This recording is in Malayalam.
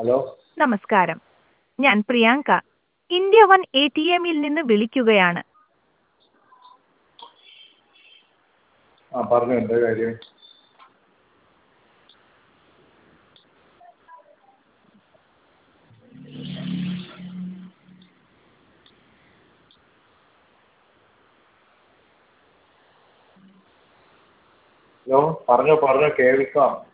ഹലോ. നമസ്കാരം. ഞാൻ പ്രിയാങ്ക. ഇന്ത്യ വൺ ATMൽ നിന്ന് വിളിക്കുകയാണ്. പറഞ്ഞു എന്താ കാര്യം? ഹലോ, പറഞ്ഞോ കേൾക്കാം.